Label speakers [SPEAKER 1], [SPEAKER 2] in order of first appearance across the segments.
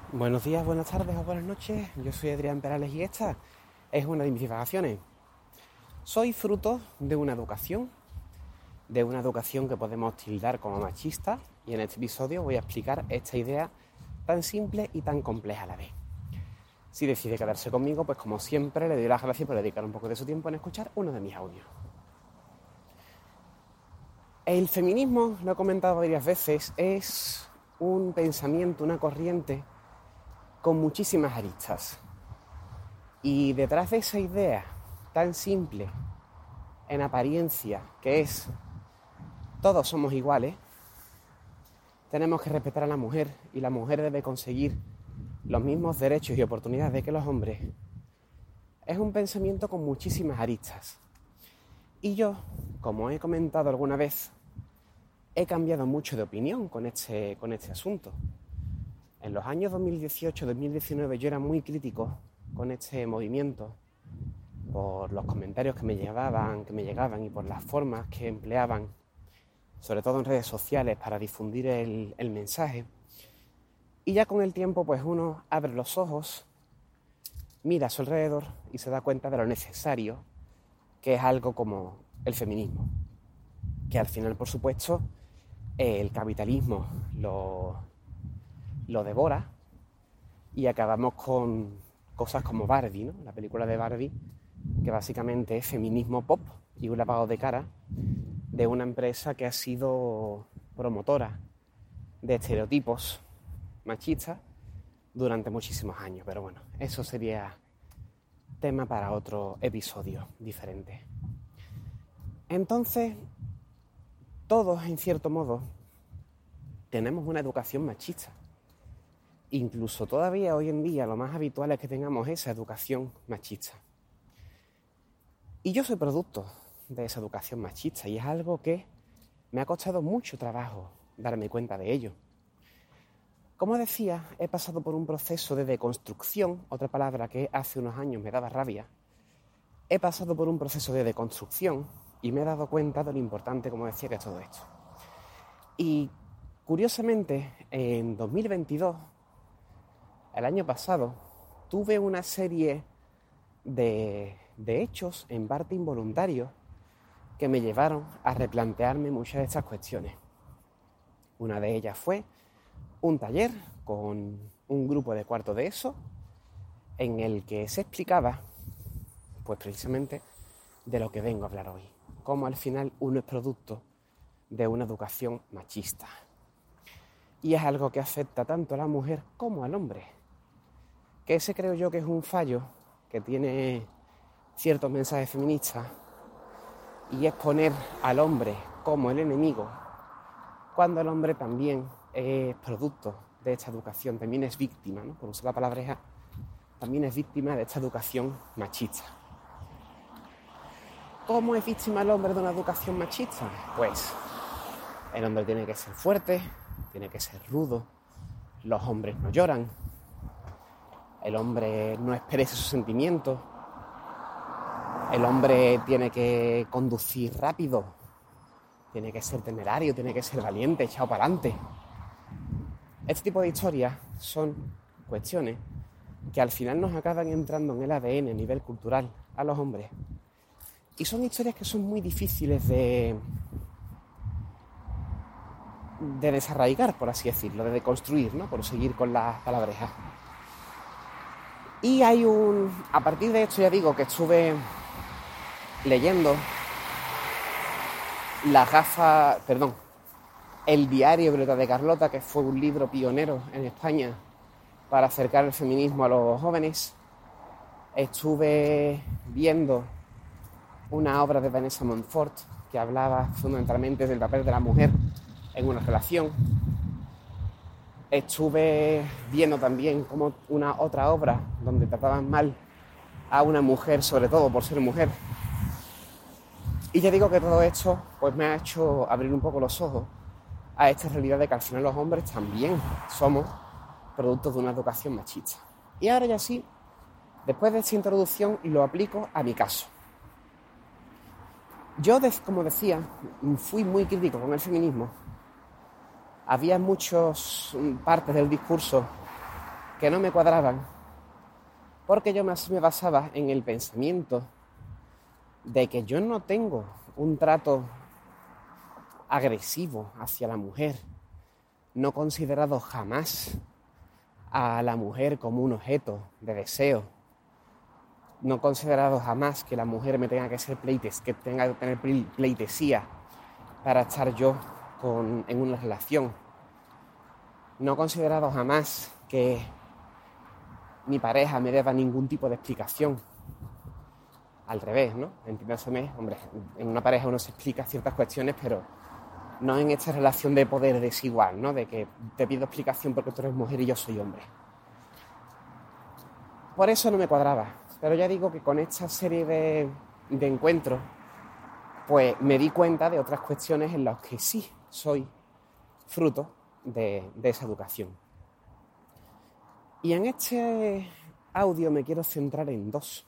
[SPEAKER 1] Buenos días, buenas tardes o buenas noches. Yo soy Adrián Perales y esta es una de mis divagaciones. Soy fruto de una educación que podemos tildar como machista, y en este episodio voy a explicar esta idea tan simple y tan compleja a la vez. Si decide quedarse conmigo, pues como siempre le doy las gracias por dedicar un poco de su tiempo en escuchar uno de mis audios. El feminismo, lo he comentado varias veces, es un pensamiento, una corriente con muchísimas aristas. Y detrás de esa idea tan simple, en apariencia, que es todos somos iguales, tenemos que respetar a la mujer y la mujer debe conseguir los mismos derechos y oportunidades que los hombres, es un pensamiento con muchísimas aristas. Y yo, como he comentado alguna vez, he cambiado mucho de opinión con este asunto. En los años 2018-2019 yo era muy crítico con este movimiento por los comentarios que me llegaban y por las formas que empleaban, sobre todo en redes sociales, para difundir el mensaje. Y ya con el tiempo, pues uno abre los ojos, mira a su alrededor y se da cuenta de lo necesario que es algo como el feminismo, que al final, por supuesto, el capitalismo lo devora y acabamos con cosas como Barbie, ¿no? La película de Barbie, que básicamente es feminismo pop y un lavado de cara de una empresa que ha sido promotora de estereotipos machistas durante muchísimos años. Pero bueno, eso sería tema para otro episodio diferente. Entonces, todos, en cierto modo, tenemos una educación machista. Incluso todavía hoy en día lo más habitual es que tengamos esa educación machista. Y yo soy producto de esa educación machista y es algo que me ha costado mucho trabajo darme cuenta de ello. Como decía, he pasado por un proceso de deconstrucción, otra palabra que hace unos años me daba rabia. He pasado por un proceso de deconstrucción y me he dado cuenta de lo importante, como decía, que es todo esto. Y curiosamente, en 2022, el año pasado, tuve una serie de hechos, en parte involuntarios, que me llevaron a replantearme muchas de estas cuestiones. Una de ellas fue un taller con un grupo de cuarto de ESO en el que se explicaba, pues precisamente, de lo que vengo a hablar hoy. Cómo al final uno es producto de una educación machista. Y es algo que afecta tanto a la mujer como al hombre. Que ese creo yo que es un fallo que tiene ciertos mensajes feministas, y es poner al hombre como el enemigo, cuando el hombre también es producto de esta educación, también es víctima, ¿no? Por usar la palabreja, también es víctima de esta educación machista. ¿Cómo es víctima el hombre de una educación machista? Pues el hombre tiene que ser fuerte, tiene que ser rudo, los hombres no lloran, el hombre no expresa sus sentimientos, el hombre tiene que conducir rápido, tiene que ser temerario, tiene que ser valiente, echado para adelante. Este tipo de historias son cuestiones que al final nos acaban entrando en el ADN a nivel cultural a los hombres. Y son historias que son muy difíciles de desarraigar, por así decirlo, de deconstruir, ¿no? Por seguir con las palabrejas. Y a partir de esto ya digo que estuve leyendo El diario Violeta de Carlota, que fue un libro pionero en España para acercar el feminismo a los jóvenes. Estuve viendo una obra de Vanessa Montfort que hablaba fundamentalmente del papel de la mujer en una relación. Estuve viendo también como una otra obra donde trataban mal a una mujer, sobre todo por ser mujer. Y ya digo que todo esto pues me ha hecho abrir un poco los ojos a esta realidad de que al final los hombres también somos productos de una educación machista. Y ahora ya sí, después de esta introducción, lo aplico a mi caso. Yo, como decía, fui muy crítico con el feminismo. Había muchas partes del discurso que no me cuadraban, porque yo más me basaba en el pensamiento de que yo no tengo un trato agresivo hacia la mujer. No he considerado jamás a la mujer como un objeto de deseo. No he considerado jamás que la mujer me tenga que ser que tenga que tener pleitesía para estar yo en una relación. No he considerado jamás que mi pareja me deba ningún tipo de explicación. Al revés, ¿no? Entiéndaseme, hombre, en una pareja uno se explica ciertas cuestiones, pero no en esta relación de poder desigual, ¿no? De que te pido explicación porque tú eres mujer y yo soy hombre. Por eso no me cuadraba. Pero ya digo que con esta serie de encuentros, pues me di cuenta de otras cuestiones en las que sí soy fruto de esa educación. Y en este audio me quiero centrar en dos.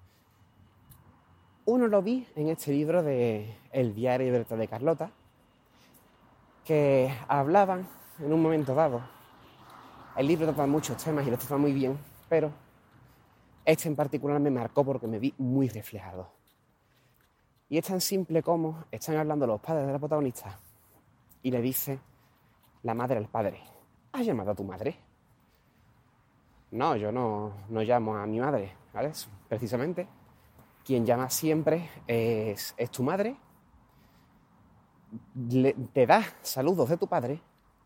[SPEAKER 1] Uno lo vi en este libro de El diario de Berta de Carlota, que hablaban en un momento dado. El libro trata muchos temas y lo trata muy bien, pero este en particular me marcó porque me vi muy reflejado. Y es tan simple como están hablando los padres de la protagonista y le dice la madre al padre: ¿has llamado a tu madre? No, yo no llamo a mi madre, ¿vale? Precisamente, quien llama siempre es tu madre, te da saludos de tu padre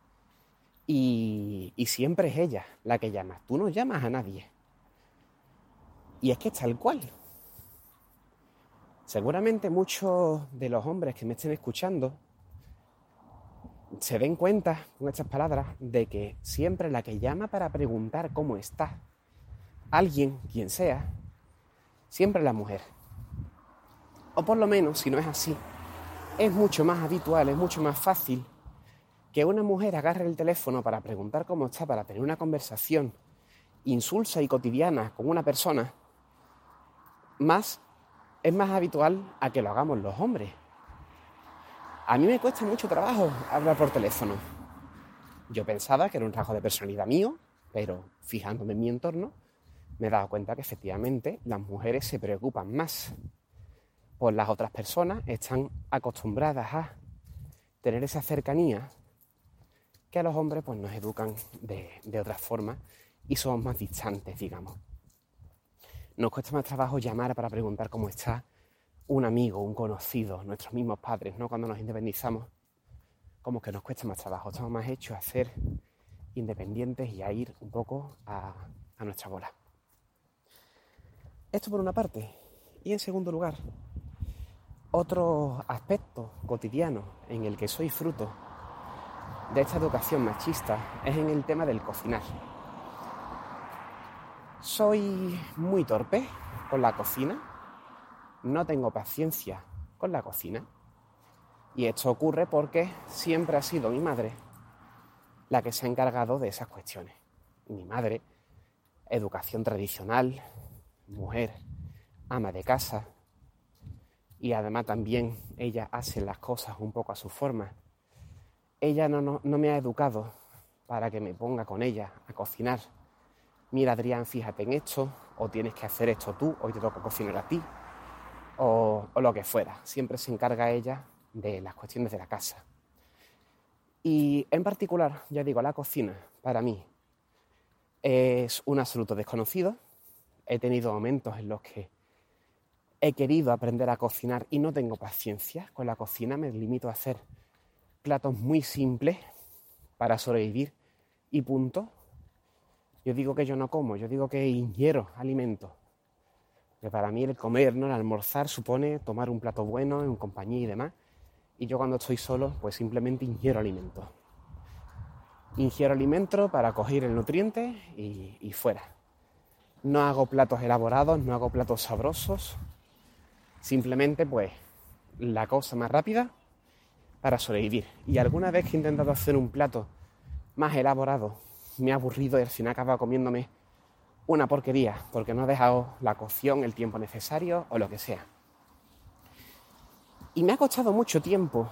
[SPEAKER 1] y siempre es ella la que llama. Tú no llamas a nadie. Y es que es tal cual. Seguramente muchos de los hombres que me estén escuchando se den cuenta con estas palabras de que siempre la que llama para preguntar cómo está alguien, quien sea, siempre es la mujer. O por lo menos, si no es así, es mucho más habitual, es mucho más fácil que una mujer agarre el teléfono para preguntar cómo está, para tener una conversación insulsa y cotidiana con una persona, es más habitual a que lo hagamos los hombres. A mí me cuesta mucho trabajo hablar por teléfono. Yo pensaba que era un rasgo de personalidad mío, pero fijándome en mi entorno, me he dado cuenta que efectivamente las mujeres se preocupan más por las otras personas, están acostumbradas a tener esa cercanía que a los hombres pues nos educan de otra forma y somos más distantes, digamos. Nos cuesta más trabajo llamar para preguntar cómo está un amigo, un conocido, nuestros mismos padres, ¿no? Cuando nos independizamos, como que nos cuesta más trabajo, estamos más hechos a ser independientes y a ir un poco a nuestra bola. Esto por una parte. Y en segundo lugar, otro aspecto cotidiano en el que soy fruto de esta educación machista es en el tema del cocinar. Soy muy torpe con la cocina, no tengo paciencia con la cocina, y esto ocurre porque siempre ha sido mi madre la que se ha encargado de esas cuestiones. Mi madre, educación tradicional, mujer, ama de casa, y además también ella hace las cosas un poco a su forma. Ella no me ha educado para que me ponga con ella a cocinar. Mira, Adrián, fíjate en esto, o tienes que hacer esto tú, hoy te toca cocinar a ti, o lo que fuera. Siempre se encarga ella de las cuestiones de la casa. Y en particular, ya digo, la cocina, para mí, es un absoluto desconocido. He tenido momentos en los que he querido aprender a cocinar y no tengo paciencia con la cocina, me limito a hacer platos muy simples para sobrevivir y punto. Yo digo que yo no como, yo digo que ingiero alimentos. Que para mí el comer, ¿no? El almorzar supone tomar un plato bueno en compañía y demás. Y yo cuando estoy solo, pues simplemente ingiero alimentos. Ingiero alimentos para coger el nutriente y fuera. No hago platos elaborados, no hago platos sabrosos. Simplemente, pues, la cosa más rápida para sobrevivir. Y alguna vez que he intentado hacer un plato más elaborado, me ha aburrido y al final he acabado comiéndome una porquería porque no he dejado la cocción el tiempo necesario o lo que sea. Y me ha costado mucho tiempo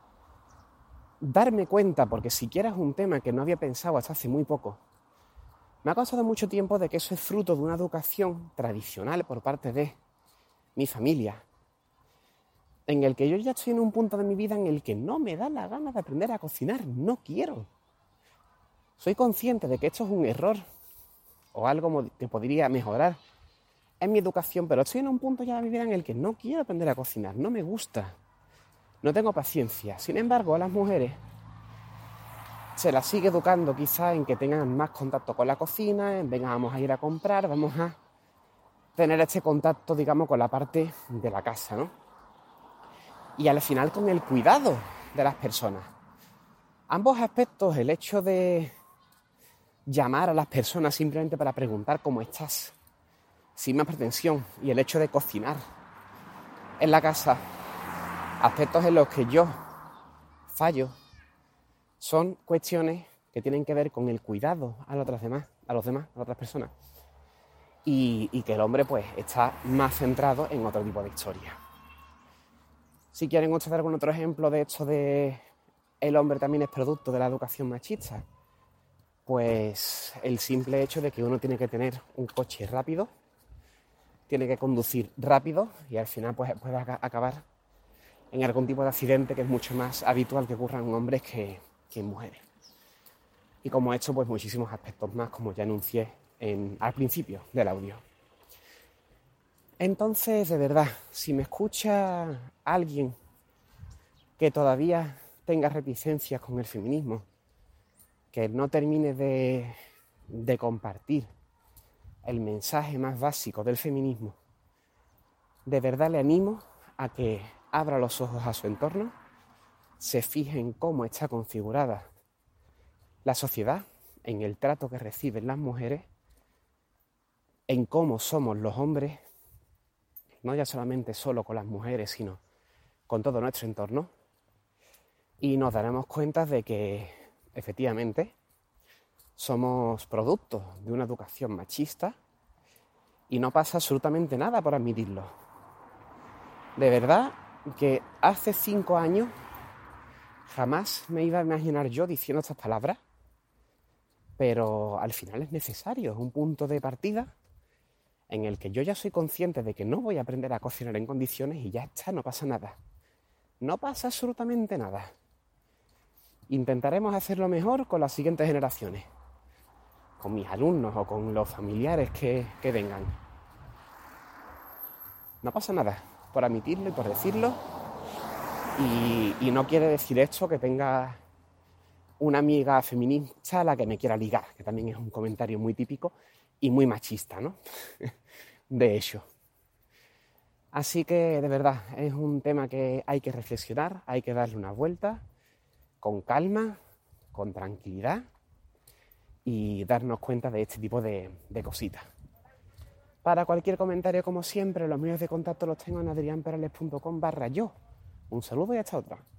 [SPEAKER 1] darme cuenta, porque siquiera es un tema que no había pensado hasta hace muy poco, Me ha costado mucho tiempo de que eso es fruto de una educación tradicional por parte de mi familia, en el que yo ya estoy en un punto de mi vida en el que no me da la gana de aprender a cocinar, no quiero. Soy consciente de que esto es un error o algo que podría mejorar en mi educación, pero estoy en un punto ya de mi vida en el que no quiero aprender a cocinar, no me gusta, no tengo paciencia. Sin embargo, a las mujeres se las sigue educando quizá en que tengan más contacto con la cocina, en venga, vamos a ir a comprar, vamos a tener este contacto, digamos, con la parte de la casa, ¿no? Y al final con el cuidado de las personas. Ambos aspectos, el hecho de llamar a las personas simplemente para preguntar cómo estás, sin más pretensión, y el hecho de cocinar en la casa, aspectos en los que yo fallo, son cuestiones que tienen que ver con el cuidado a las otras personas, y que el hombre pues está más centrado en otro tipo de historia. Si quieren ustedes algún otro ejemplo de esto de el hombre también es producto de la educación machista, pues el simple hecho de que uno tiene que tener un coche rápido, tiene que conducir rápido y al final pues puede acabar en algún tipo de accidente que es mucho más habitual que ocurra en hombres que en mujeres. Y como esto, pues muchísimos aspectos más, como ya anuncié al principio del audio. Entonces, de verdad, si me escucha alguien que todavía tenga reticencias con el feminismo, que no termine de compartir el mensaje más básico del feminismo, de verdad le animo a que abra los ojos a su entorno, se fije en cómo está configurada la sociedad, en el trato que reciben las mujeres, en cómo somos los hombres, no ya solamente solo con las mujeres, sino con todo nuestro entorno, y nos daremos cuenta de que efectivamente somos producto de una educación machista y no pasa absolutamente nada por admitirlo. De verdad que hace 5 años jamás me iba a imaginar yo diciendo estas palabras, pero al final es necesario, es un punto de partida en el que yo ya soy consciente de que no voy a aprender a cocinar en condiciones y ya está, no pasa nada. No pasa absolutamente nada. Intentaremos hacerlo mejor con las siguientes generaciones, con mis alumnos o con los familiares que vengan. No pasa nada por admitirlo y por decirlo, y no quiere decir esto que tenga una amiga feminista a la que me quiera ligar, que también es un comentario muy típico y muy machista, ¿no? De hecho. Así que, de verdad, es un tema que hay que reflexionar, hay que darle una vuelta, con calma, con tranquilidad, y darnos cuenta de este tipo de cositas. Para cualquier comentario, como siempre, los medios de contacto los tengo en adrianperales.com/yo. Un saludo y hasta otra.